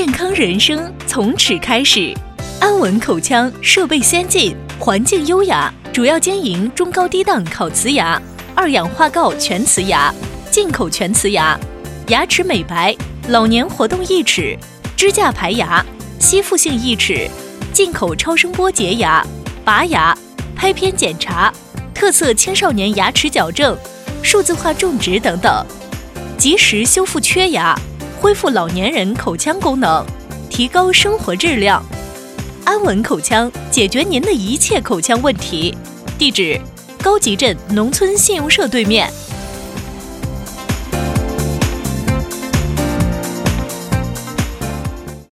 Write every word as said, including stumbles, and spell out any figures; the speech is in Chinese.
健康人生从此开始。安稳口腔设备先进，环境优雅，主要经营中高低档烤瓷牙、二氧化锆全瓷牙、进口全瓷牙，牙齿美白、老年活动义齿、支架排牙、吸附性义齿、进口超声波洁牙、拔牙、拍片检查，特色青少年牙齿矫正、数字化种植等等，及时修复缺牙，恢复老年人口腔功能，提高生活质量。安稳口腔解决您的一切口腔问题。地址：高级镇农村信用社对面。